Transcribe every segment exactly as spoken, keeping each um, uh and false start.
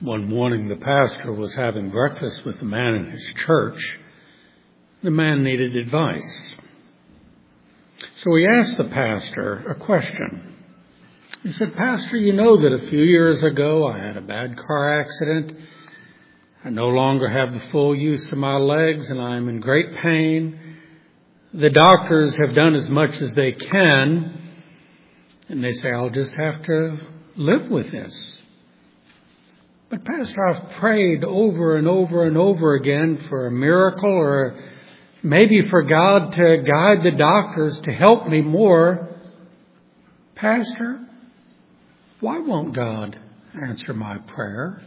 One morning, the pastor was having breakfast with a man in his church. The man needed advice. So he asked the pastor a question. He said, "Pastor, you know that a few years ago I had a bad car accident. I no longer have the full use of my legs and I'm in great pain. The doctors have done as much as they can. And they say, I'll just have to live with this. But Pastor, I've prayed over and over and over again for a miracle or maybe for God to guide the doctors to help me more. Pastor, why won't God answer my prayer?"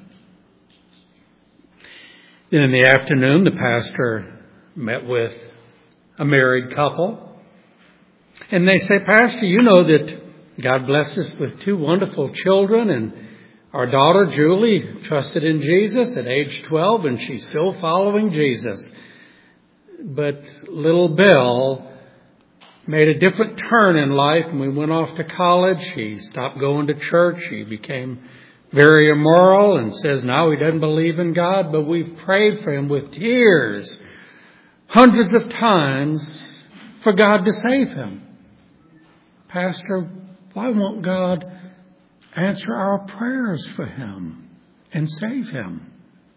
Then in the afternoon, the pastor met with a married couple. And they say, "Pastor, you know that God blessed us with two wonderful children, and our daughter, Julie, trusted in Jesus at age twelve, and she's still following Jesus. But little Bill made a different turn in life, and we went off to college. He stopped going to church. He became very immoral and says now he doesn't believe in God, but we've prayed for him with tears hundreds of times for God to save him. Pastor, why won't God answer our prayers for him and save him?"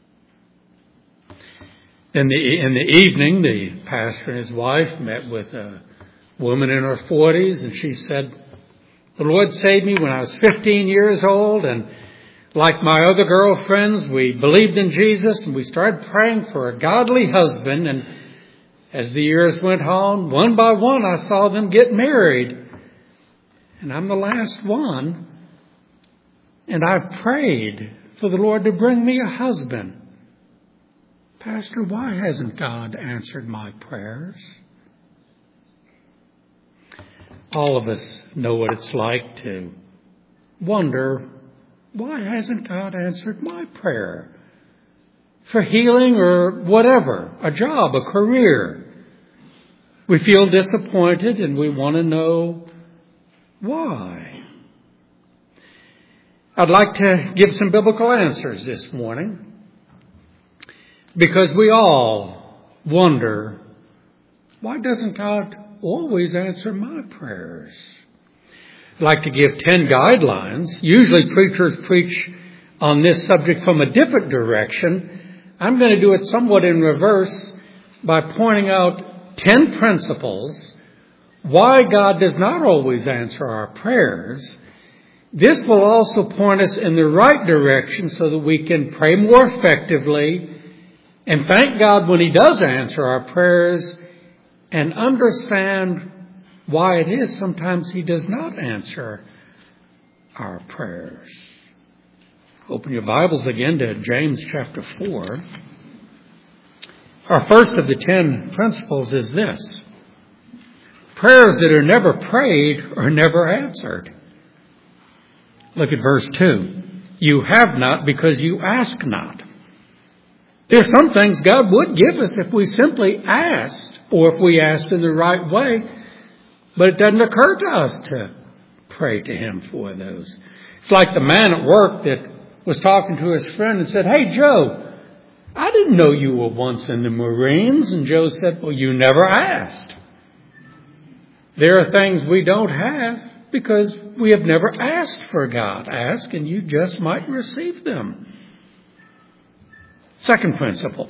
In the, in the evening, the pastor and his wife met with a woman in her forties, and she said, "The Lord saved me when I was fifteen years old, and like my other girlfriends, we believed in Jesus, and we started praying for a godly husband, and as the years went on, one by one, I saw them get married. And I'm the last one. And I've prayed for the Lord to bring me a husband. Pastor, why hasn't God answered my prayers?" All of us know what it's like to wonder, why hasn't God answered my prayer? For healing or whatever, a job, a career. We feel disappointed and we want to know why. I'd like to give some biblical answers this morning because we all wonder, why doesn't God always answer my prayers? I'd like to give ten guidelines. Usually preachers preach on this subject from a different direction. I'm going to do it somewhat in reverse by pointing out ten principles why God does not always answer our prayers. This will also point us in the right direction so that we can pray more effectively and thank God when He does answer our prayers and understand why it is sometimes He does not answer our prayers. Open your Bibles again to James chapter four. Our first of the ten principles is this: prayers that are never prayed are never answered. Look at verse two. You have not because you ask not. There are some things God would give us if we simply asked, or if we asked in the right way, but it doesn't occur to us to pray to Him for those. It's like the man at work that was talking to his friend and said, "Hey, Joe, I didn't know you were once in the Marines." And Joe said, "Well, you never asked." There are things we don't have because we have never asked for God. Ask and you just might receive them. Second principle.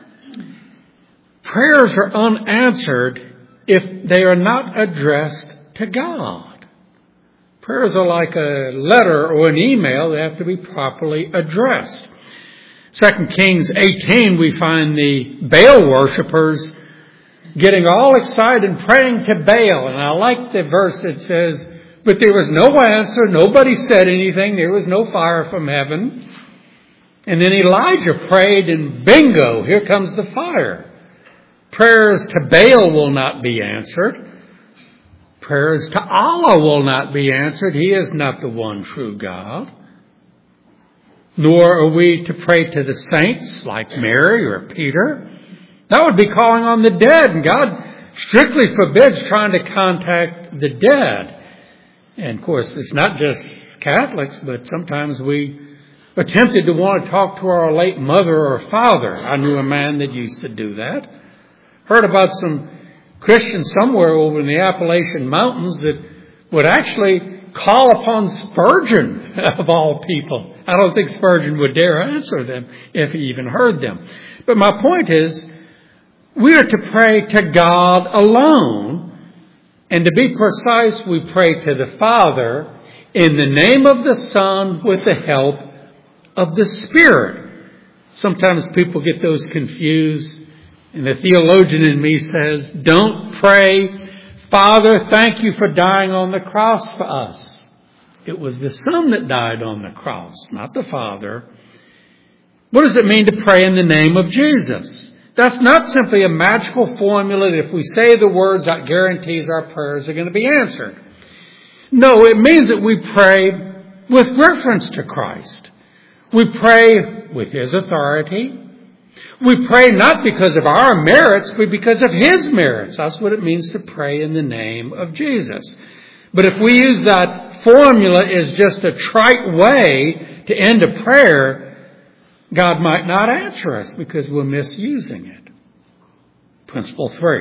Prayers are unanswered if they are not addressed to God. Prayers are like a letter or an email. They have to be properly addressed. Second Kings eighteen, we find the Baal worshippers getting all excited and praying to Baal. And I like the verse that says, but there was no answer. Nobody said anything. There was no fire from heaven. And then Elijah prayed and bingo, here comes the fire. Prayers to Baal will not be answered. Prayers to Allah will not be answered. He is not the one true God. Nor are we to pray to the saints like Mary or Peter. That would be calling on the dead. And God strictly forbids trying to contact the dead. And of course, it's not just Catholics, but sometimes we Or tempted to want to talk to our late mother or father. I knew a man that used to do that. Heard about some Christians somewhere over in the Appalachian Mountains that would actually call upon Spurgeon, of all people. I don't think Spurgeon would dare answer them if he even heard them. But my point is, we are to pray to God alone. And to be precise, we pray to the Father in the name of the Son with the help of the Spirit. Sometimes people get those confused. And the theologian in me says, don't pray, Father, thank you for dying on the cross for us. It was the Son that died on the cross, not the Father. What does it mean to pray in the name of Jesus? That's not simply a magical formula that if we say the words, that guarantees our prayers are going to be answered. No, it means that we pray with reference to Christ. We pray with His authority. We pray not because of our merits, but because of His merits. That's what it means to pray in the name of Jesus. But if we use that formula as just a trite way to end a prayer, God might not answer us because we're misusing it. Principle three.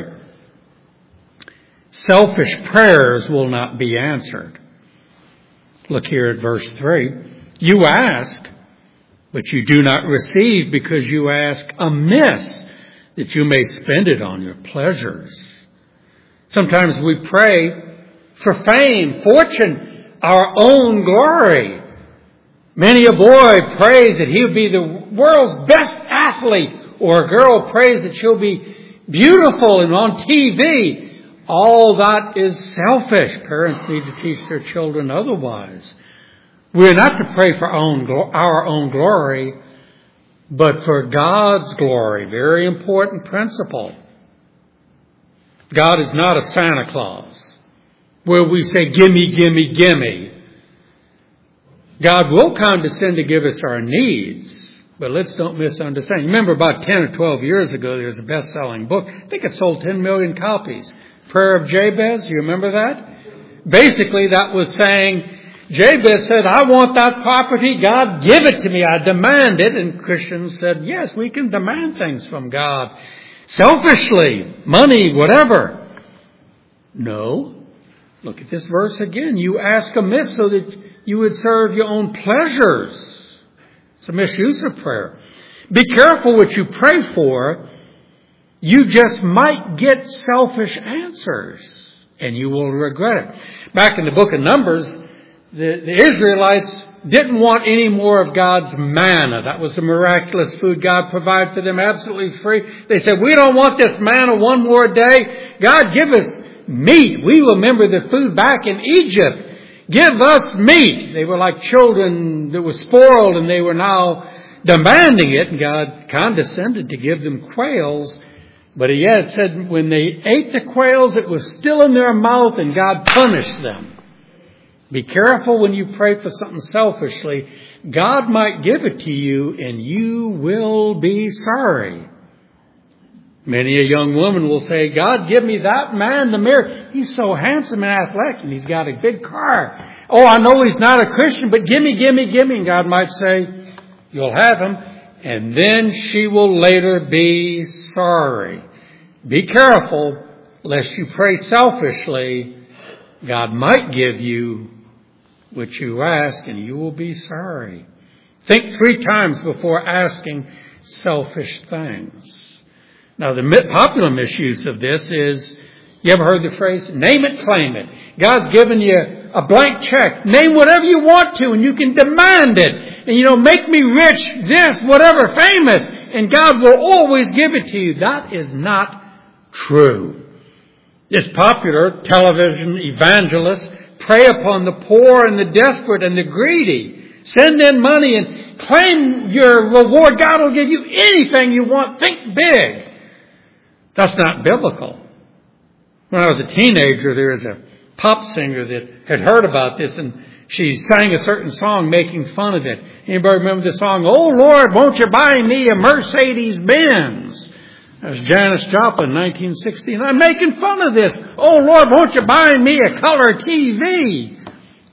Selfish prayers will not be answered. Look here at verse three. You ask, but you do not receive because you ask amiss, that you may spend it on your pleasures. Sometimes we pray for fame, fortune, our own glory. Many a boy prays that he'll be the world's best athlete, or a girl prays that she'll be beautiful and on T V. All that is selfish. Parents need to teach their children otherwise. We're not to pray for our own, our own glory, but for God's glory. Very important principle. God is not a Santa Claus, where we say, gimme, gimme, gimme. God will condescend to give us our needs, but let's don't misunderstand. Remember about ten or twelve years ago, there was a best-selling book. I think it sold ten million copies. Prayer of Jabez, you remember that? Basically, that was saying, Jabez said, I want that property. God, give it to me. I demand it. And Christians said, yes, we can demand things from God. Selfishly, money, whatever. No. Look at this verse again. You ask amiss so that you would serve your own pleasures. It's a misuse of prayer. Be careful what you pray for. You just might get selfish answers, and you will regret it. Back in the book of Numbers, the, the Israelites didn't want any more of God's manna. That was the miraculous food God provided for them absolutely free. They said, we don't want this manna one more day. God, give us meat. We remember the food back in Egypt. Give us meat. They were like children that were spoiled, and they were now demanding it. And God condescended to give them quails. But he had said when they ate the quails, it was still in their mouth, and God punished them. Be careful when you pray for something selfishly. God might give it to you, and you will be sorry. Many a young woman will say, God, give me that man, the mirror. He's so handsome and athletic, and he's got a big car. Oh, I know he's not a Christian, but give me, give me, give me. And God might say, you'll have him. And then she will later be sorry. Be careful, lest you pray selfishly. God might give you what you ask, and you will be sorry. Think three times before asking selfish things. Now, the popular misuse of this is, you ever heard the phrase, name it, claim it. God's given you a blank check. Name whatever you want to, and you can demand it. And, you know, make me rich, this, whatever, famous, and God will always give it to you. That is not true. It's popular television evangelists prey upon the poor and the desperate and the greedy. Send in money and claim your reward. God will give you anything you want. Think big. That's not biblical. When I was a teenager, there was a pop singer that had heard about this, and she sang a certain song making fun of it. Anybody remember the song, Oh Lord, won't you buy me a Mercedes-Benz? That was Janis Joplin, nineteen sixty. And I'm making fun of this. Oh Lord, won't you buy me a color T V?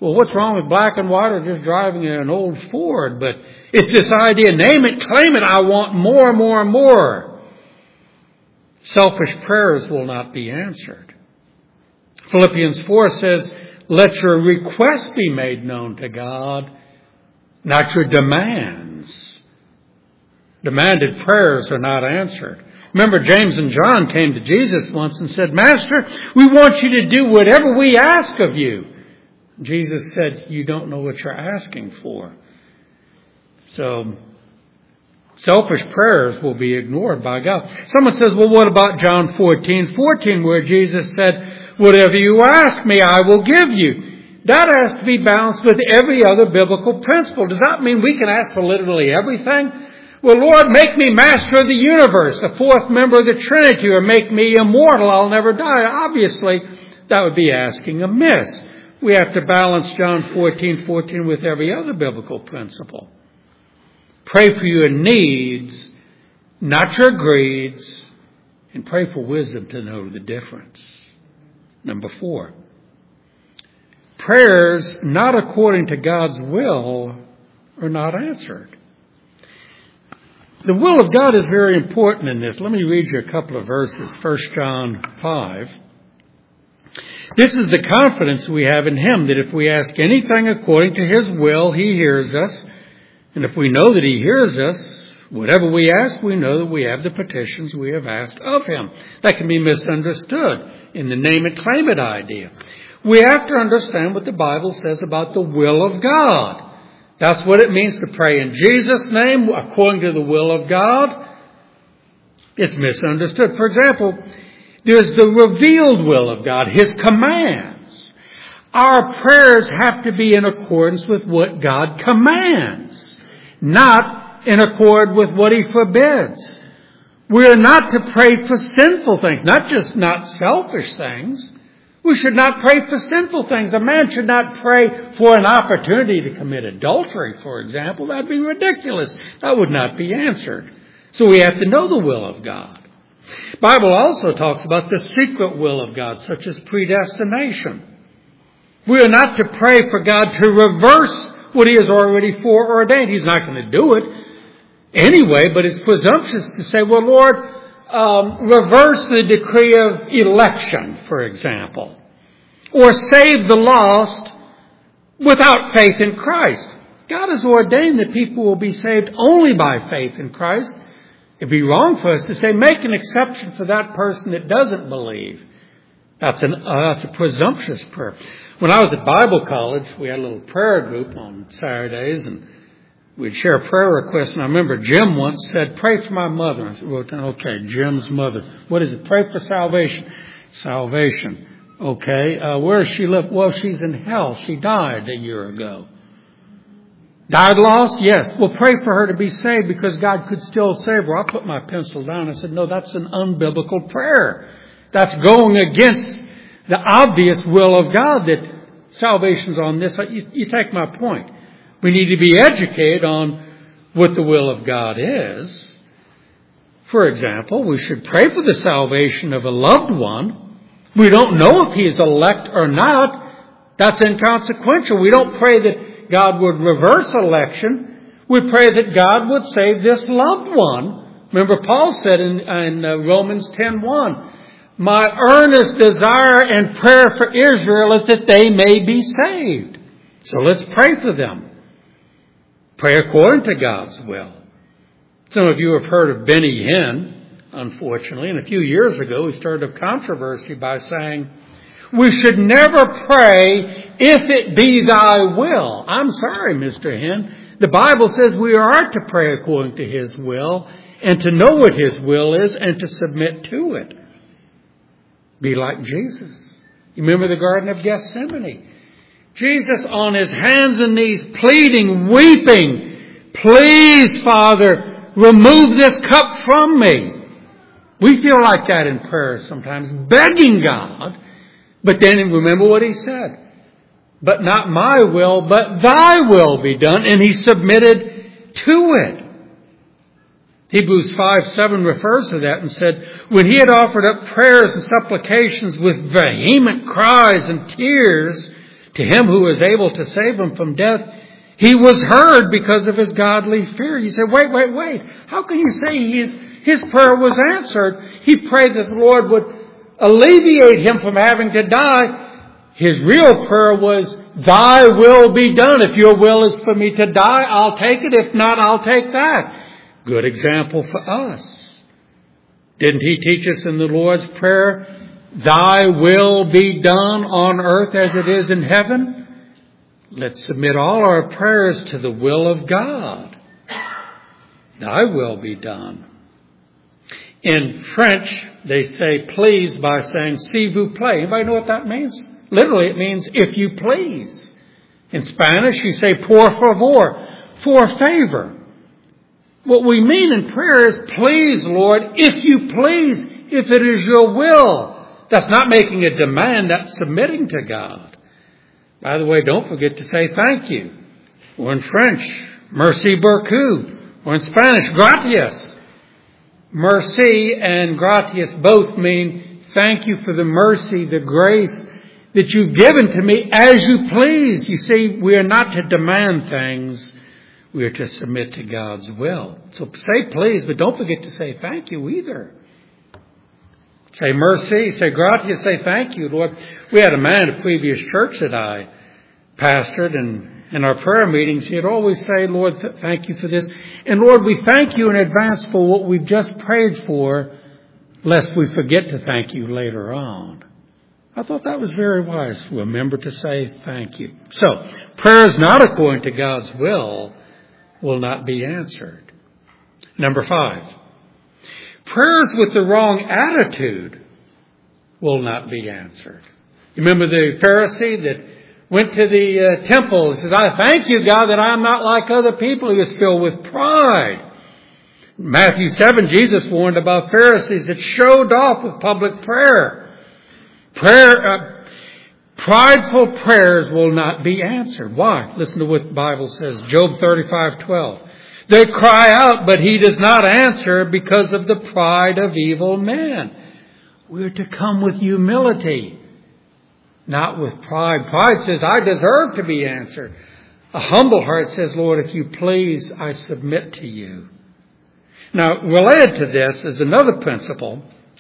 Well, what's wrong with black and white or just driving an old Ford? But it's this idea, name it, claim it, I want more, more, more. Selfish prayers will not be answered. Philippians four says, let your requests be made known to God, not your demands. Demanded prayers are not answered. Remember, James and John came to Jesus once and said, Master, we want you to do whatever we ask of you. Jesus said, you don't know what you're asking for. So, selfish prayers will be ignored by God. Someone says, well, what about John fourteen fourteen, where Jesus said, whatever you ask me, I will give you. That has to be balanced with every other biblical principle. Does that mean we can ask for literally everything? Well, Lord, make me master of the universe, the fourth member of the Trinity, or make me immortal, I'll never die. Obviously, that would be asking amiss. We have to balance John fourteen fourteen with every other biblical principle. Pray for your needs, not your greeds, and pray for wisdom to know the difference. Number four, prayers not according to God's will are not answered. The will of God is very important in this. Let me read you a couple of verses. First John five. This is the confidence we have in Him, that if we ask anything according to His will, He hears us. And if we know that He hears us, whatever we ask, we know that we have the petitions we have asked of Him. That can be misunderstood in the name it, claim it idea. We have to understand what the Bible says about the will of God. That's what it means to pray in Jesus' name, according to the will of God. It's misunderstood. For example, there's the revealed will of God, His commands. Our prayers have to be in accordance with what God commands, not in accord with what He forbids. We are not to pray for sinful things, not just not selfish things. We should not pray for sinful things. A man should not pray for an opportunity to commit adultery, for example. That would be ridiculous. That would not be answered. So we have to know the will of God. The Bible also talks about the secret will of God, such as predestination. We are not to pray for God to reverse what He has already foreordained. He's not going to do it anyway, but it's presumptuous to say, well, Lord, Um, reverse the decree of election, for example, or save the lost without faith in Christ. God has ordained that people will be saved only by faith in Christ. It'd be wrong for us to say, make an exception for that person that doesn't believe. That's, an, uh, that's a presumptuous prayer. When I was at Bible college, we had a little prayer group on Saturdays, and we'd share prayer requests, and I remember Jim once said, pray for my mother. I wrote down, okay, Jim's mother. What is it? Pray for salvation. Salvation. Okay. Uh, where does she live? Well, she's in hell. She died a year ago. Died lost? Yes. Well, pray for her to be saved because God could still save her. I put my pencil down. I said, no, that's an unbiblical prayer. That's going against the obvious will of God that salvation's on this. You, you take my point. We need to be educated on what the will of God is. For example, we should pray for the salvation of a loved one. We don't know if he is elect or not. That's inconsequential. We don't pray that God would reverse election. We pray that God would save this loved one. Remember, Paul said in, in uh, Romans ten one, my earnest desire and prayer for Israel is that they may be saved. So let's pray for them. Pray according to God's will. Some of you have heard of Benny Hinn, unfortunately, and a few years ago he started a controversy by saying, we should never pray if it be thy will. I'm sorry, Mister Hinn. The Bible says we are to pray according to His will and to know what His will is and to submit to it. Be like Jesus. You remember the Garden of Gethsemane? Jesus on His hands and knees pleading, weeping, please, Father, remove this cup from me. We feel like that in prayer sometimes, begging God. But then remember what He said. But not my will, but thy will be done. And He submitted to it. Hebrews five seven refers to that and said, when He had offered up prayers and supplications with vehement cries and tears to him who is able to save him from death, he was heard because of his godly fear. You say, wait, wait, wait. How can you say his, his prayer was answered? He prayed that the Lord would alleviate him from having to die. His real prayer was, thy will be done. If your will is for me to die, I'll take it. If not, I'll take that. Good example for us. Didn't he teach us in the Lord's Prayer, thy will be done on earth as it is in heaven? Let's submit all our prayers to the will of God. Thy will be done. In French, they say please by saying s'il vous plaît. Anybody know what that means? Literally, it means if you please. In Spanish, you say por favor, for favor. What we mean in prayer is, please, Lord, if you please, if it is your will. That's not making a demand, that's submitting to God. By the way, don't forget to say thank you. Or in French, merci beaucoup. Or in Spanish, gracias. Merci and gratias both mean thank you for the mercy, the grace that you've given to me as you please. You see, we are not to demand things. We are to submit to God's will. So say please, but don't forget to say thank you either. Say mercy, say gratias, say thank you, Lord. We had a man at a previous church that I pastored, and in our prayer meetings, he'd always say, Lord, th- thank you for this. And Lord, we thank you in advance for what we've just prayed for, lest we forget to thank you later on. I thought that was very wise for a member to say thank you. So, prayers not according to God's will will not be answered. Number five, prayers with the wrong attitude will not be answered. You remember the Pharisee that went to the uh, temple and said, I thank you, God, that I'm not like other people. He was filled with pride. In Matthew seven, Jesus warned about Pharisees that showed off with public prayer. Prayer, uh, prideful prayers will not be answered. Why? Listen to what the Bible says. Job thirty-five twelve. They cry out, but he does not answer because of the pride of evil men. We're to come with humility, not with pride. Pride says, I deserve to be answered. A humble heart says, Lord, if you please, I submit to you. Now, related to this is another principle.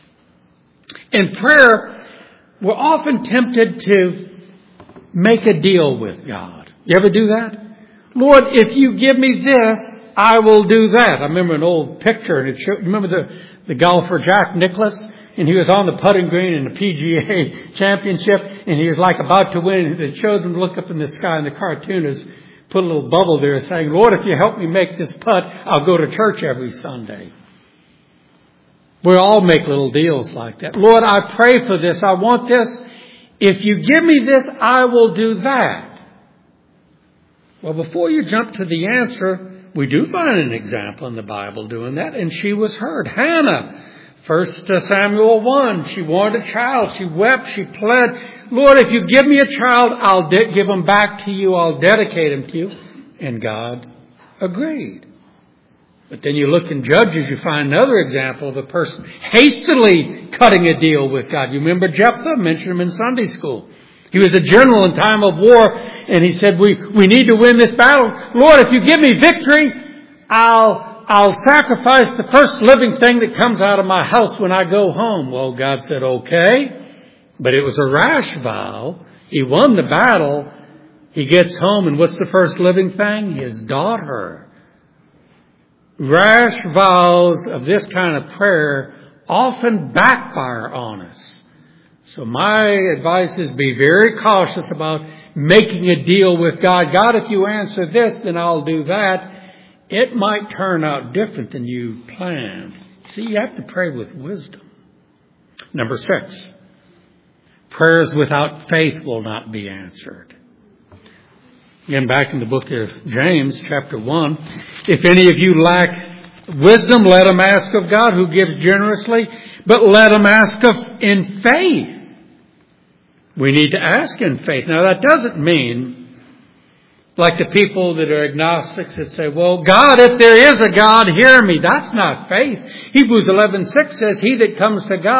In prayer, we're often tempted to make a deal with God. You ever do that? Lord, if you give me this, I will do that. I remember an old picture, and it showed, remember the, the golfer Jack Nicklaus? And he was on the putting green in the P G A championship, and he was like about to win. And it showed him look up in the sky, and the cartoonist put a little bubble there saying, Lord, if you help me make this putt, I'll go to church every Sunday. We all make little deals like that. Lord, I pray for this. I want this. If you give me this, I will do that. Well, before you jump to the answer, we do find an example in the Bible doing that, and she was heard. Hannah, First Samuel one, she wanted a child. She wept. She pled, Lord, if you give me a child, I'll de- give him back to you. I'll dedicate him to you. And God agreed. But then you look in Judges, you find another example of a person hastily cutting a deal with God. You remember Jephthah? Mentioned him in Sunday school. He was a general in time of war, and he said, we, we need to win this battle. Lord, if you give me victory, I'll, I'll sacrifice the first living thing that comes out of my house when I go home. Well, God said, okay. But it was a rash vow. He won the battle. He gets home, and what's the first living thing? His daughter. Rash vows of this kind of prayer often backfire on us. So my advice is be very cautious about making a deal with God. God, if you answer this, then I'll do that. It might turn out different than you planned. See, you have to pray with wisdom. Number six, prayers without faith will not be answered. Again, back in the book of James, chapter one, if any of you lack wisdom, let him ask of God, who gives generously, but let him ask of in faith. We need to ask in faith. Now, that doesn't mean, like the people that are agnostics that say, well, God, if there is a God, hear me. That's not faith. Hebrews eleven six says, he that comes to God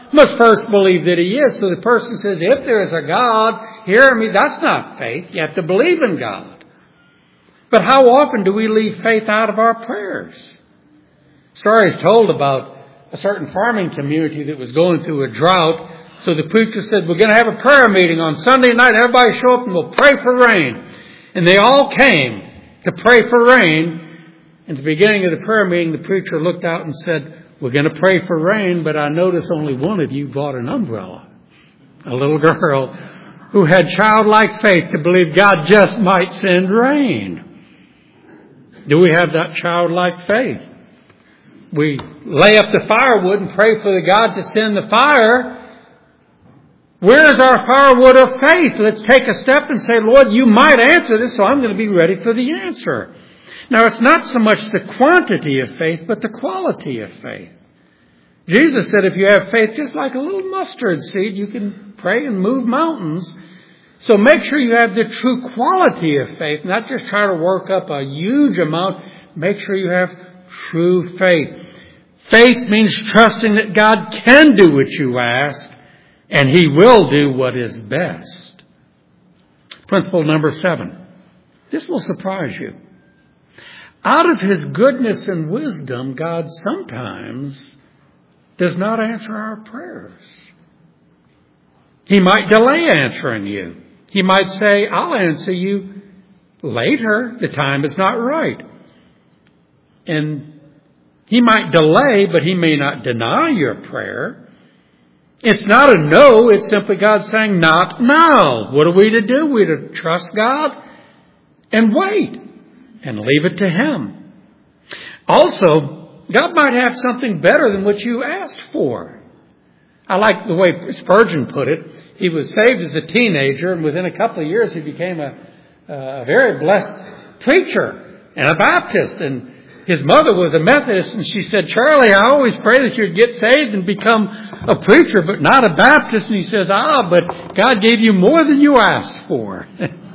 must first believe that He is. So the person says, if there is a God, hear me. That's not faith. You have to believe in God. But how often do we leave faith out of our prayers? Story is told about a certain farming community that was going through a drought. So the preacher said, we're going to have a prayer meeting on Sunday night. Everybody show up and we'll pray for rain. And they all came to pray for rain. At the beginning of the prayer meeting, the preacher looked out and said, we're going to pray for rain, but I notice only one of you bought an umbrella. A little girl who had childlike faith to believe God just might send rain. Do we have that childlike faith? We lay up the firewood and pray for the God to send the fire. Where's our firewood of faith? Let's take a step and say, Lord, you might answer this, so I'm going to be ready for the answer. Now, it's not so much the quantity of faith, but the quality of faith. Jesus said if you have faith just like a little mustard seed, you can pray and move mountains. So make sure you have the true quality of faith, not just try to work up a huge amount. Make sure you have true faith. Faith means trusting that God can do what you ask, and He will do what is best. Principle number seven. This will surprise you. Out of His goodness and wisdom, God sometimes does not answer our prayers. He might delay answering you. He might say, I'll answer you later. The time is not right. And He might delay, but He may not deny your prayer. It's not a no. It's simply God saying, not now. What are we to do? We're to trust God and wait and leave it to Him. Also, God might have something better than what you asked for. I like the way Spurgeon put it. He was saved as a teenager, and within a couple of years he became a, a very blessed preacher and a Baptist. And his mother was a Methodist, and she said, Charlie, I always pray that you'd get saved and become a preacher, but not a Baptist. And he says, ah, but God gave you more than you asked for.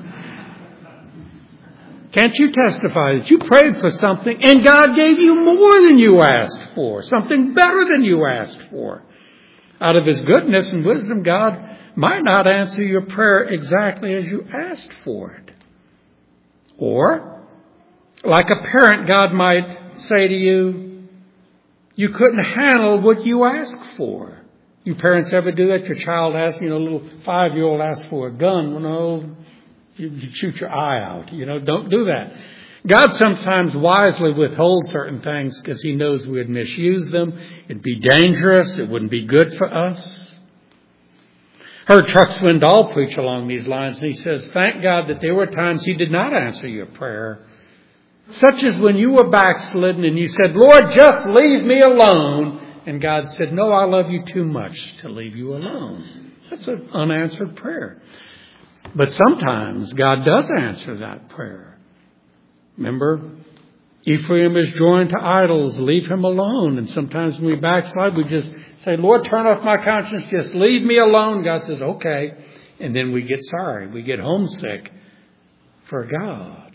Can't you testify that you prayed for something and God gave you more than you asked for, something better than you asked for? Out of His goodness and wisdom, God might not answer your prayer exactly as you asked for it. Or, like a parent, God might say to you, you couldn't handle what you asked for. You parents ever do that? Your child asks, you know, a little five-year-old asks for a gun. Well, no, you shoot your eye out. You know, don't do that. God sometimes wisely withholds certain things because He knows we'd misuse them. It'd be dangerous. It wouldn't be good for us. Heard Chuck Swindoll preach along these lines, and he says, thank God that there were times He did not answer your prayer, such as when you were backslidden and you said, Lord, just leave me alone. And God said, no, I love you too much to leave you alone. That's an unanswered prayer. But sometimes God does answer that prayer. Remember, Ephraim is joined to idols. Leave him alone. And sometimes when we backslide, we just say, Lord, turn off my conscience. Just leave me alone. God says, okay. And then we get sorry. We get homesick for God.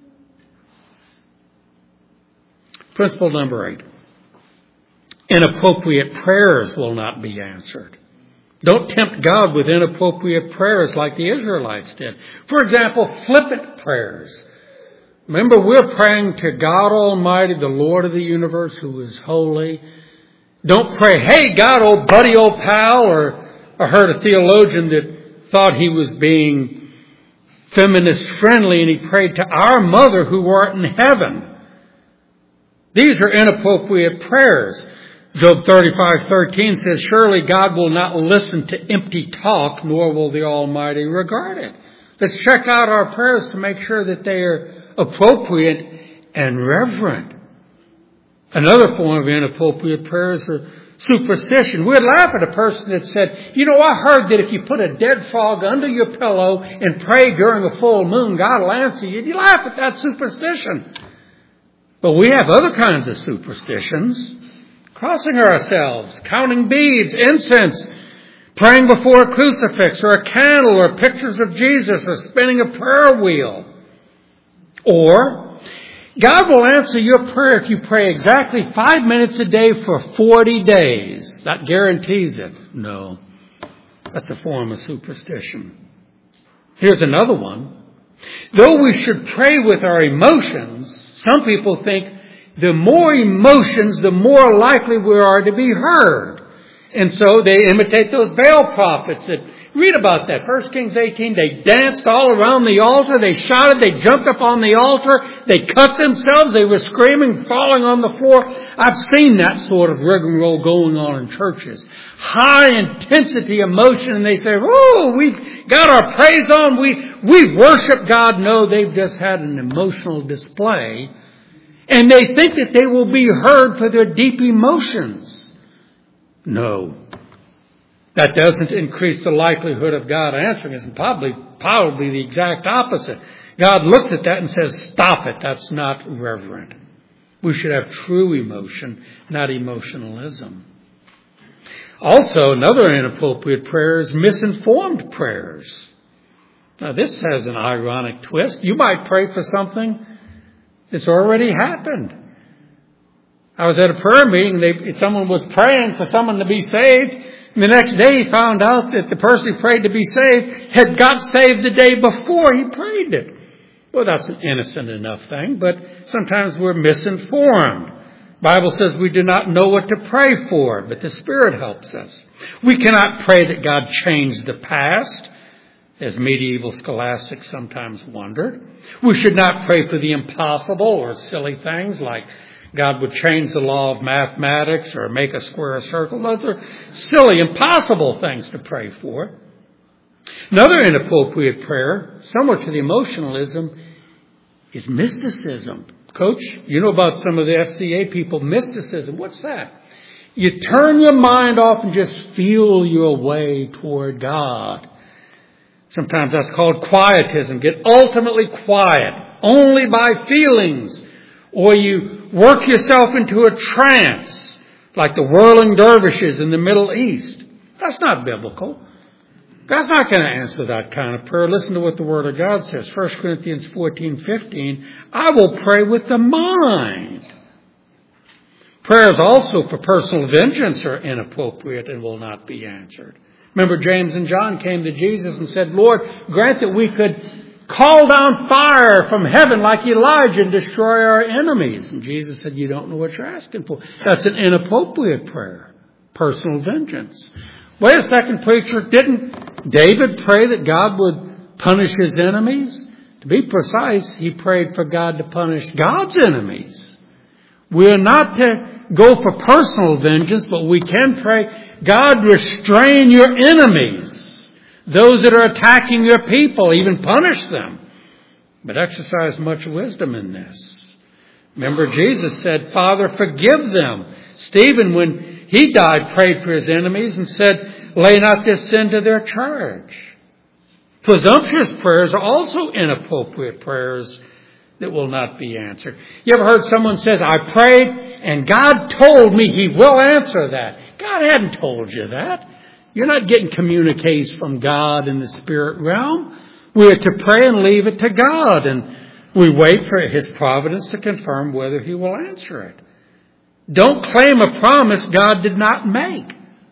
Principle number eight. Inappropriate prayers will not be answered. Don't tempt God with inappropriate prayers like the Israelites did. For example, flippant prayers. Remember, we're praying to God Almighty, the Lord of the universe, who is holy. Don't pray, hey, God, old buddy, old pal, or I heard a theologian that thought he was being feminist friendly, and he prayed to our mother who art in heaven. These are inappropriate prayers. Job thirty-five thirteen says, surely God will not listen to empty talk, nor will the Almighty regard it. Let's check out our prayers to make sure that they are appropriate and reverent. Another form of inappropriate prayers are superstition. We'd laugh at a person that said, you know, I heard that if you put a dead frog under your pillow and pray during a full moon, God will answer you. You laugh at that superstition. But we have other kinds of superstitions. Crossing ourselves, counting beads, incense, praying before a crucifix or a candle or pictures of Jesus or spinning a prayer wheel. Or God will answer your prayer if you pray exactly five minutes a day for forty days. That guarantees it. No. That's a form of superstition. Here's another one. Though we should pray with our emotions, some people think the more emotions, the more likely we are to be heard. And so they imitate those Baal prophets that read about that. First Kings eighteen, they danced all around the altar. They shouted. They jumped up on the altar. They cut themselves. They were screaming, falling on the floor. I've seen that sort of rigmarole going on in churches. High intensity emotion. And they say, oh, we've got our praise on. We, we worship God. No, they've just had an emotional display. And they think that they will be heard for their deep emotions. No. That doesn't increase the likelihood of God answering. It's probably, probably the exact opposite. God looks at that and says, stop it. That's not reverent. We should have true emotion, not emotionalism. Also, another inappropriate prayer is misinformed prayers. Now, this has an ironic twist. You might pray for something that's already happened. I was at a prayer meeting. They, someone was praying for someone to be saved. And the next day he found out that the person who prayed to be saved had got saved the day before he prayed it. Well, that's an innocent enough thing, but sometimes we're misinformed. The Bible says we do not know what to pray for, but the Spirit helps us. We cannot pray that God changed the past, as medieval scholastics sometimes wondered. We should not pray for the impossible or silly things like God would change the law of mathematics or make a square a circle. Those are silly, impossible things to pray for. Another inappropriate prayer, similar to the emotionalism, is mysticism. Coach, you know about some of the F C A people, mysticism. What's that? You turn your mind off and just feel your way toward God. Sometimes that's called quietism. Get ultimately quiet, only by feelings. Or you work yourself into a trance, like the whirling dervishes in the Middle East. That's not biblical. God's not going to answer that kind of prayer. Listen to what the Word of God says. First Corinthians fourteen fifteen. I will pray with the mind. Prayers also for personal vengeance are inappropriate and will not be answered. Remember, James and John came to Jesus and said, Lord, grant that we could call down fire from heaven like Elijah and destroy our enemies. And Jesus said, you don't know what you're asking for. That's an inappropriate prayer. Personal vengeance. Wait a second, preacher. Didn't David pray that God would punish his enemies? To be precise, he prayed for God to punish God's enemies. We are not to go for personal vengeance, but we can pray, God, restrain your enemies. Those that are attacking your people, even punish them. But exercise much wisdom in this. Remember, Jesus said, Father, forgive them. Stephen, when he died, prayed for his enemies and said, lay not this sin to their charge. Presumptuous prayers are also inappropriate prayers that will not be answered. You ever heard someone says, I prayed and God told me he will answer that. God hadn't told you that. You're not getting communiques from God in the spirit realm. We are to pray and leave it to God, and we wait for his providence to confirm whether he will answer it. Don't claim a promise God did not make.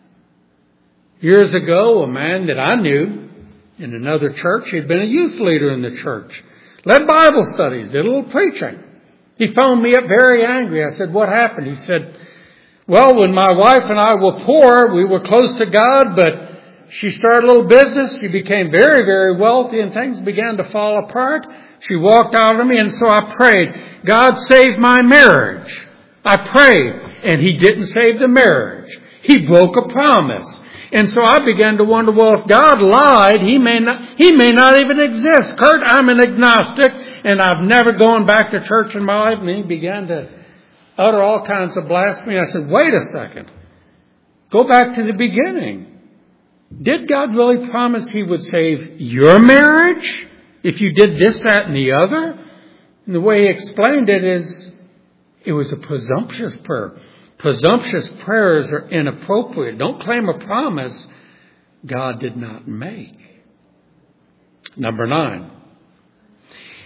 Years ago, a man that I knew in another church, he'd been a youth leader in the church, led Bible studies, did a little preaching. He phoned me up very angry. I said, what happened? He said, well, when my wife and I were poor, we were close to God, but she started a little business. She became very, very wealthy, and things began to fall apart. She walked out on me, and so I prayed, God save my marriage. I prayed, and he didn't save the marriage. He broke a promise. And so I began to wonder, well, if God lied, he may not, he may not even exist. Kurt, I'm an agnostic, and I've never gone back to church in my life. And he began to utter all kinds of blasphemy. I said, wait a second. Go back to the beginning. Did God really promise he would save your marriage if you did this, that, and the other? And the way he explained it is, it was a presumptuous prayer. Presumptuous prayers are inappropriate. Don't claim a promise God did not make. Number nine.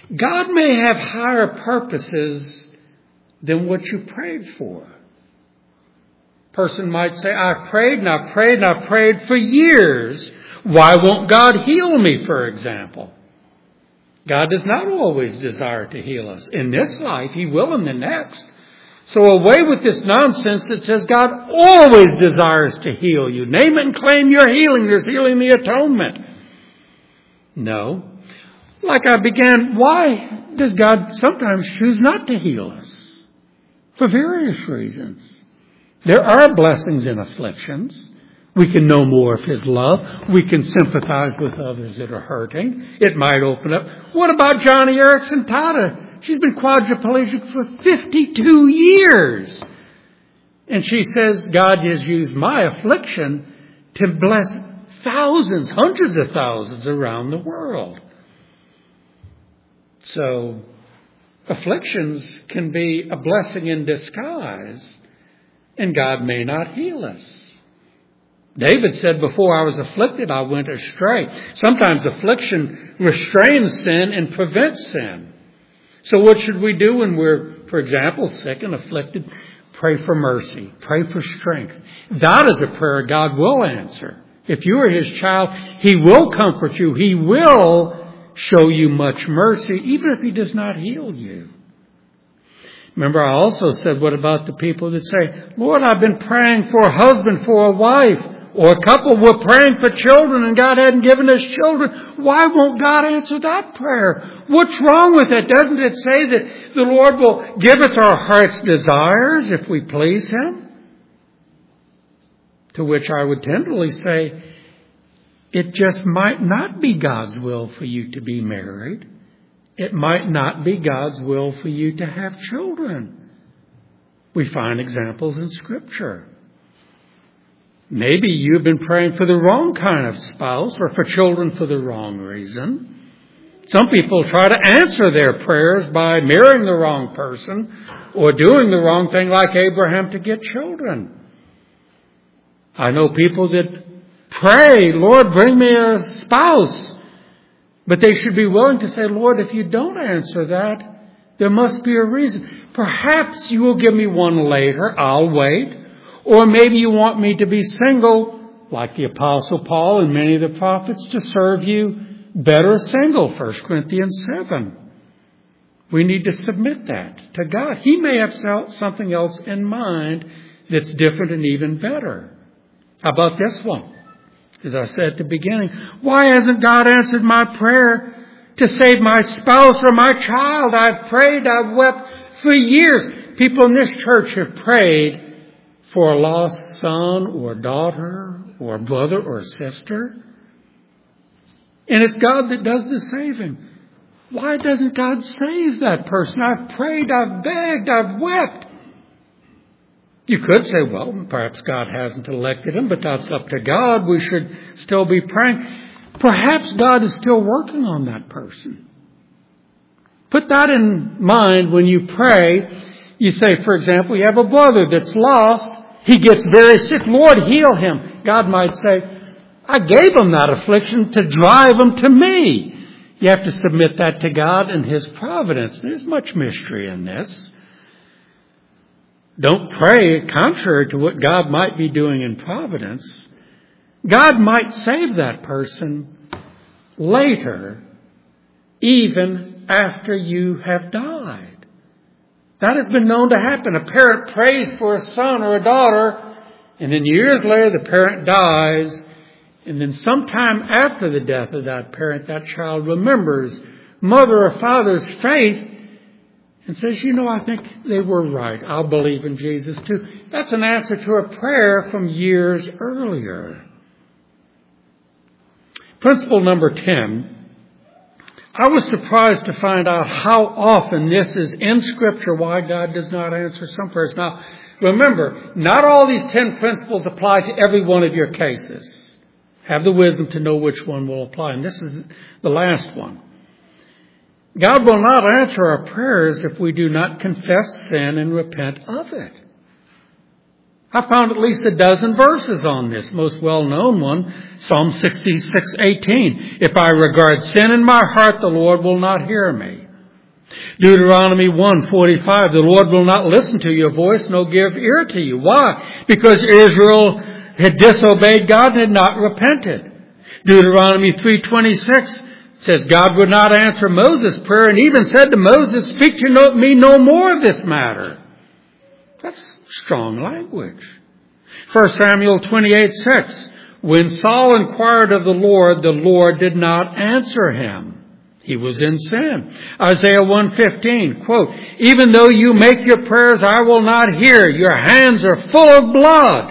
God may have higher purposes than what you prayed for. Person might say, I prayed and I prayed and I prayed for years. Why won't God heal me, for example? God does not always desire to heal us. In this life, He will in the next. So away with this nonsense that says God always desires to heal you. Name it and claim your healing. There's healing the atonement. No. Like I began, why does God sometimes choose not to heal us? For various reasons. There are blessings in afflictions. We can know more of His love. We can sympathize with others that are hurting. It might open up. What about Johnny Erickson Tata? She's been quadriplegic for fifty-two years. And she says, God has used my affliction to bless thousands, hundreds of thousands around the world. So, afflictions can be a blessing in disguise, and God may not heal us. David said, before I was afflicted, I went astray. Sometimes affliction restrains sin and prevents sin. So what should we do when we're, for example, sick and afflicted? Pray for mercy. Pray for strength. That is a prayer God will answer. If you are His child, He will comfort you. He will show you much mercy, even if He does not heal you. Remember, I also said, what about the people that say, Lord, I've been praying for a husband, for a wife, or a couple were praying for children and God hadn't given us children. Why won't God answer that prayer? What's wrong with it? Doesn't it say that the Lord will give us our heart's desires if we please Him? To which I would tenderly say, it just might not be God's will for you to be married. It might not be God's will for you to have children. We find examples in Scripture. Maybe you've been praying for the wrong kind of spouse or for children for the wrong reason. Some people try to answer their prayers by marrying the wrong person or doing the wrong thing like Abraham to get children. I know people that pray, Lord, bring me a spouse. But they should be willing to say, Lord, if you don't answer that, there must be a reason. Perhaps you will give me one later. I'll wait. Or maybe you want me to be single, like the Apostle Paul and many of the prophets, to serve you better single, First Corinthians seven. We need to submit that to God. He may have something else in mind that's different and even better. How about this one? As I said at the beginning, why hasn't God answered my prayer to save my spouse or my child? I've prayed, I've wept for years. People in this church have prayed for a lost son or daughter or brother or sister. And it's God that does the saving. Why doesn't God save that person? I've prayed, I've begged, I've wept. You could say, well, perhaps God hasn't elected him, but that's up to God. We should still be praying. Perhaps God is still working on that person. Put that in mind when you pray. You say, for example, you have a brother that's lost. He gets very sick. Lord, heal him. God might say, I gave him that affliction to drive him to me. You have to submit that to God and His providence. There's much mystery in this. Don't pray contrary to what God might be doing in providence. God might save that person later, even after you have died. That has been known to happen. A parent prays for a son or a daughter, and then years later the parent dies, and then sometime after the death of that parent, that child remembers mother or father's faith and says, you know, I think they were right. I'll believe in Jesus too. That's an answer to a prayer from years earlier. Principle number ten. I was surprised to find out how often this is in Scripture, why God does not answer some prayers. Now, remember, not all these ten principles apply to every one of your cases. Have the wisdom to know which one will apply. And this is the last one. God will not answer our prayers if we do not confess sin and repent of it. I found at least a dozen verses on this. Most well-known one, Psalm sixty-six eighteen. If I regard sin in my heart, the Lord will not hear me. Deuteronomy one forty-five, the Lord will not listen to your voice, nor give ear to you. Why? Because Israel had disobeyed God and had not repented. Deuteronomy three twenty-six says God would not answer Moses' prayer and even said to Moses, speak to no, me no more of this matter. That's strong language. First Samuel twenty-eight six, when Saul inquired of the Lord, the Lord did not answer him. He was in sin. Isaiah one fifteen, quote, even though you make your prayers, I will not hear. Your hands are full of blood.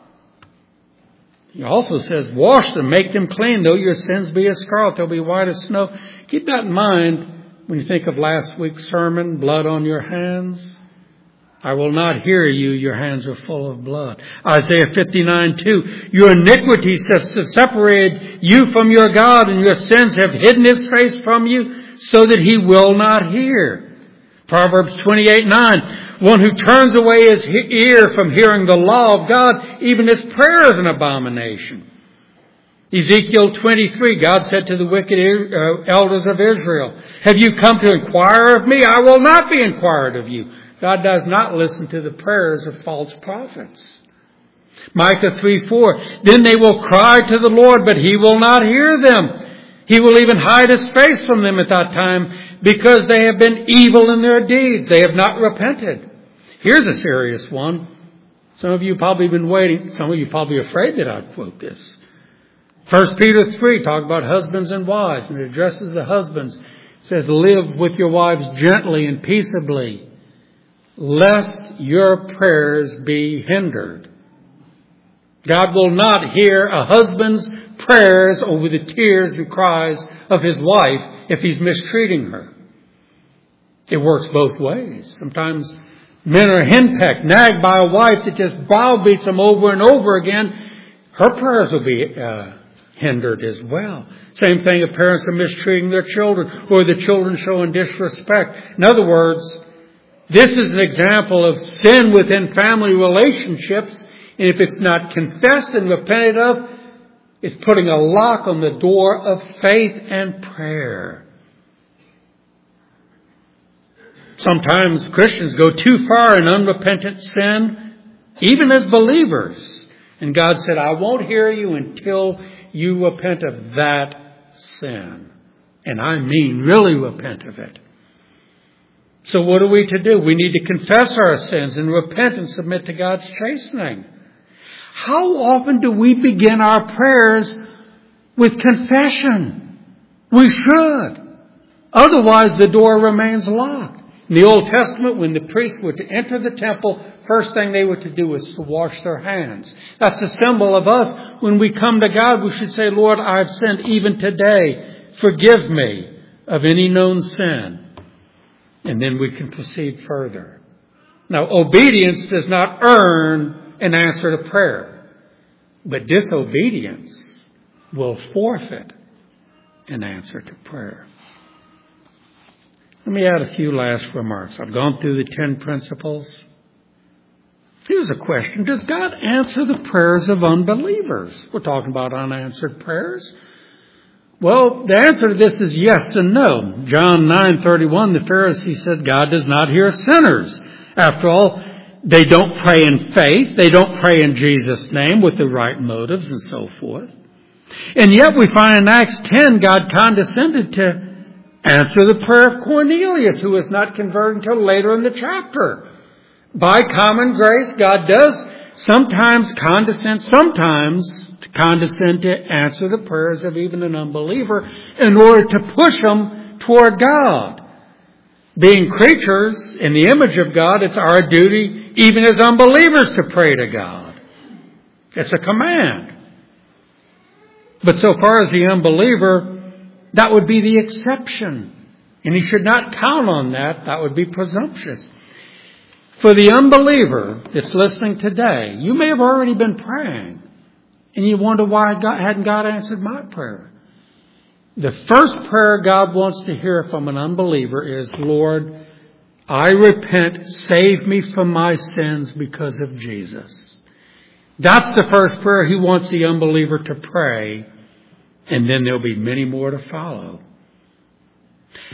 He also says, wash them, make them clean. Though your sins be as scarlet, they'll be white as snow. Keep that in mind when you think of last week's sermon, blood on your hands. I will not hear you, your hands are full of blood. Isaiah fifty-nine two, your iniquities have separated you from your God, and your sins have hidden his face from you, so that he will not hear. Proverbs twenty-eight nine, one who turns away his ear from hearing the law of God, even his prayer is an abomination. Ezekiel twenty-three, God said to the wicked elders of Israel, have you come to inquire of me? I will not be inquired of you. God does not listen to the prayers of false prophets. Micah three four, then they will cry to the Lord, but he will not hear them. He will even hide his face from them at that time, because they have been evil in their deeds. They have not repented. Here's a serious one. Some of you probably been waiting. Some of you probably afraid that I'd quote this. First Peter three, talk about husbands and wives, and it addresses the husbands. It says, live with your wives gently and peaceably, lest your prayers be hindered. God will not hear a husband's prayers over the tears and cries of his wife if he's mistreating her. It works both ways. Sometimes men are henpecked, nagged by a wife that just browbeats them over and over again. Her prayers will be uh, hindered as well. Same thing if parents are mistreating their children, or the children showing disrespect. In other words, this is an example of sin within family relationships. And if it's not confessed and repented of, it's putting a lock on the door of faith and prayer. Sometimes Christians go too far in unrepentant sin, even as believers. And God said, I won't hear you until you repent of that sin. And I mean really repent of it. So what are we to do? We need to confess our sins and repent and submit to God's chastening. How often do we begin our prayers with confession? We should. Otherwise, the door remains locked. In the Old Testament, when the priests were to enter the temple, first thing they were to do was to wash their hands. That's a symbol of us. When we come to God, we should say, Lord, I've sinned even today. Forgive me of any known sin. And then we can proceed further. Now, obedience does not earn an answer to prayer, but disobedience will forfeit an answer to prayer. Let me add a few last remarks. I've gone through the ten principles. Here's a question. Does God answer the prayers of unbelievers? We're talking about unanswered prayers. Well, the answer to this is yes and no. John nine thirty-one, the Pharisee said, God does not hear sinners. After all, they don't pray in faith. They don't pray in Jesus' name with the right motives and so forth. And yet we find in Acts ten, God condescended to answer the prayer of Cornelius, who was not converted until later in the chapter. By common grace, God does sometimes condescend, sometimes condescend to answer the prayers of even an unbeliever in order to push them toward God. Being creatures in the image of God, it's our duty, even as unbelievers, to pray to God. It's a command. But so far as the unbeliever, that would be the exception. And he should not count on that. That would be presumptuous. For the unbeliever that's listening today, you may have already been praying. And you wonder why God, hadn't God answered my prayer? The first prayer God wants to hear from an unbeliever is, Lord, I repent, save me from my sins because of Jesus. That's the first prayer he wants the unbeliever to pray. And then there'll be many more to follow.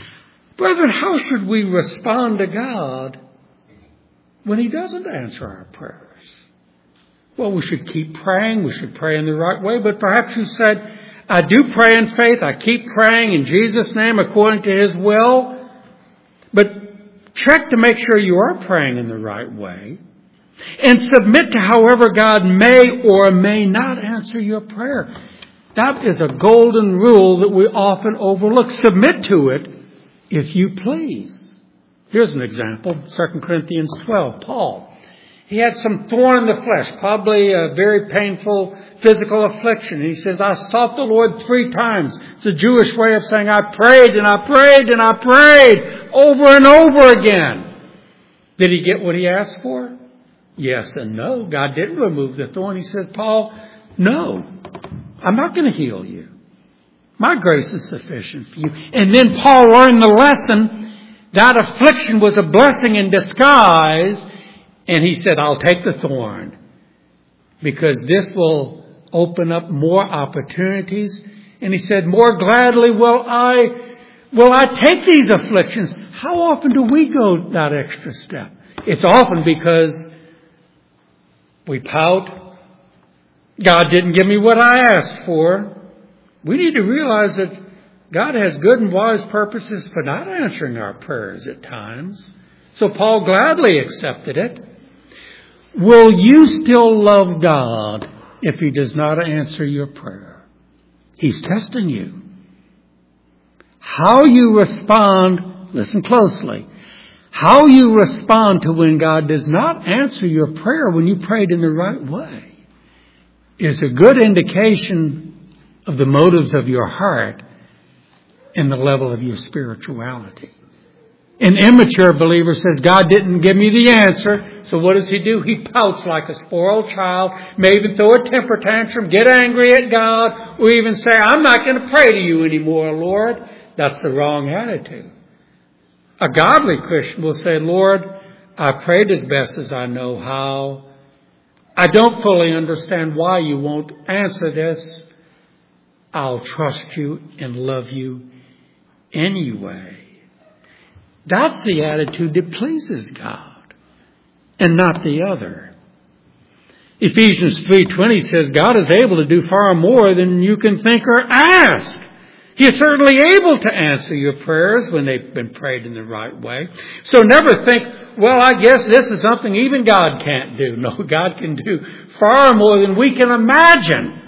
Brethren, how should we respond to God when He doesn't answer our prayers? Well, we should keep praying. We should pray in the right way. But perhaps you said, I do pray in faith. I keep praying in Jesus' name according to His will. But check to make sure you are praying in the right way. And submit to however God may or may not answer your prayer. That is a golden rule that we often overlook. Submit to it if you please. Here's an example. Second Corinthians twelve. Paul. He had some thorn in the flesh, probably a very painful physical affliction. He says, I sought the Lord three times. It's a Jewish way of saying, I prayed and I prayed and I prayed over and over again. Did he get what he asked for? Yes and no. God didn't remove the thorn. He said, Paul, no, I'm not going to heal you. My grace is sufficient for you. And then Paul learned the lesson. That affliction was a blessing in disguise. And he said, I'll take the thorn because this will open up more opportunities. And he said, more gladly will I, will I take these afflictions. How often do we go that extra step? It's often because we pout. God didn't give me what I asked for. We need to realize that God has good and wise purposes for not answering our prayers at times. So Paul gladly accepted it. Will you still love God if He does not answer your prayer? He's testing you. How you respond, listen closely, how you respond to when God does not answer your prayer when you prayed in the right way is a good indication of the motives of your heart and the level of your spirituality. An immature believer says, God didn't give me the answer. So what does he do? He pouts like a spoiled child, may even throw a temper tantrum, get angry at God, or even say, I'm not going to pray to you anymore, Lord. That's the wrong attitude. A godly Christian will say, Lord, I prayed as best as I know how. I don't fully understand why you won't answer this. I'll trust you and love you anyway. That's the attitude that pleases God and not the other. Ephesians three twenty says God is able to do far more than you can think or ask. He is certainly able to answer your prayers when they've been prayed in the right way. So never think, well, I guess this is something even God can't do. No, God can do far more than we can imagine.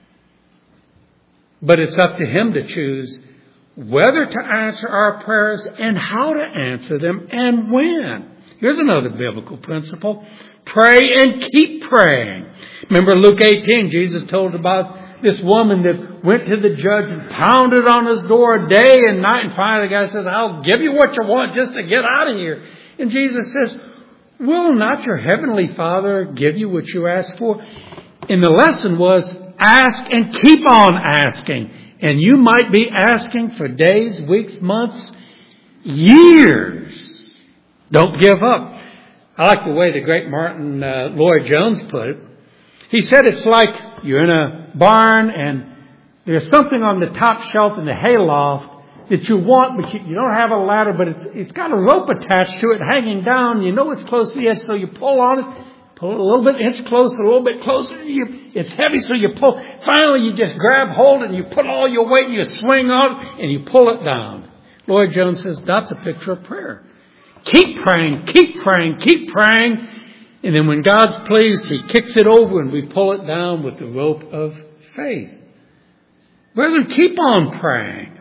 But it's up to Him to choose whether to answer our prayers and how to answer them and when. Here's another biblical principle. Pray and keep praying. Remember Luke eighteen, Jesus told about this woman that went to the judge and pounded on his door day and night. And finally the guy says, I'll give you what you want just to get out of here. And Jesus says, will not your heavenly Father give you what you ask for? And the lesson was ask and keep on asking. And you might be asking for days, weeks, months, years. Don't give up. I like the way the great Martin uh, Lloyd-Jones put it. He said it's like you're in a barn and there's something on the top shelf in the hayloft that you want, but you, you don't have a ladder, but it's, it's got a rope attached to it hanging down. You know it's close to the edge, so you pull on it. Pull it a little bit, inch closer, a little bit closer. You, it's heavy, so you pull. Finally, you just grab hold and you put all your weight and you swing on it and you pull it down. Lloyd-Jones says that's a picture of prayer. Keep praying, keep praying, keep praying. And then when God's pleased, He kicks it over and we pull it down with the rope of faith. Brethren, keep on praying.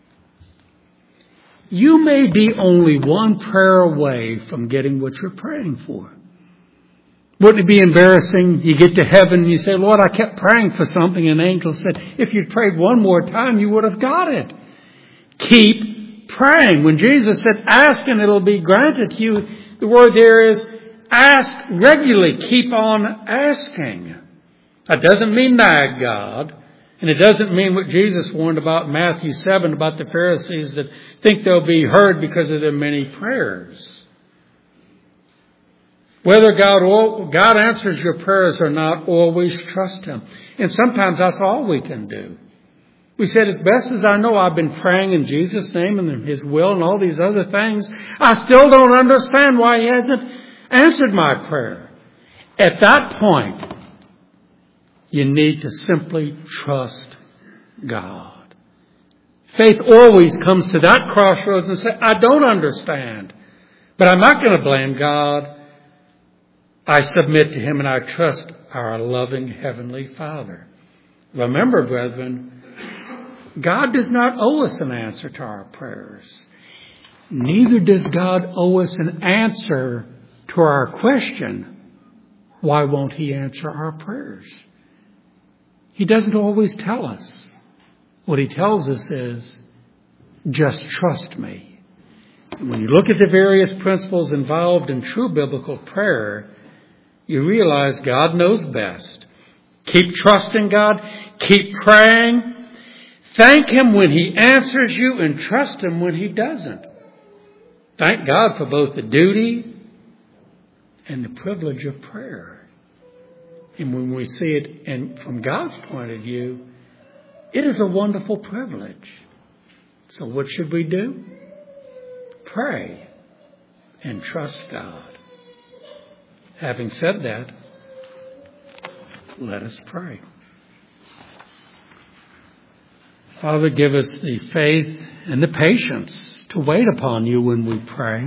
You may be only one prayer away from getting what you're praying for. Wouldn't it be embarrassing? You get to heaven and you say, Lord, I kept praying for something. And an angel said, if you'd prayed one more time, you would have got it. Keep praying. When Jesus said, ask and it'll be granted to you, the word there is ask regularly. Keep on asking. That doesn't mean nag God. And it doesn't mean what Jesus warned about in Matthew seven about the Pharisees that think they'll be heard because of their many prayers. Whether God, God answers your prayers or not, always trust Him. And sometimes that's all we can do. We said, as best as I know, I've been praying in Jesus' name and in His will and all these other things. I still don't understand why He hasn't answered my prayer. At that point, you need to simply trust God. Faith always comes to that crossroads and says, I don't understand. But I'm not going to blame God. I submit to Him and I trust our loving Heavenly Father. Remember, brethren, God does not owe us an answer to our prayers. Neither does God owe us an answer to our question, why won't He answer our prayers? He doesn't always tell us. What He tells us is, just trust me. And when you look at the various principles involved in true biblical prayer, you realize God knows best. Keep trusting God. Keep praying. Thank Him when He answers you and trust Him when He doesn't. Thank God for both the duty and the privilege of prayer. And when we see it in, from God's point of view, it is a wonderful privilege. So what should we do? Pray and trust God. Having said that, let us pray. Father, give us the faith and the patience to wait upon You when we pray.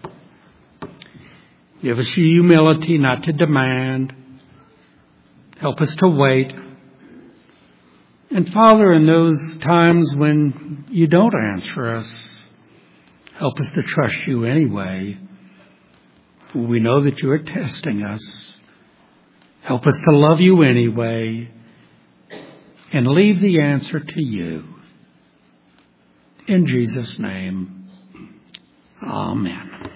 Give us the humility not to demand. Help us to wait. And Father, in those times when You don't answer us, help us to trust You anyway. For we know that You are testing us. Help us to love You anyway. And leave the answer to You. In Jesus' name, amen.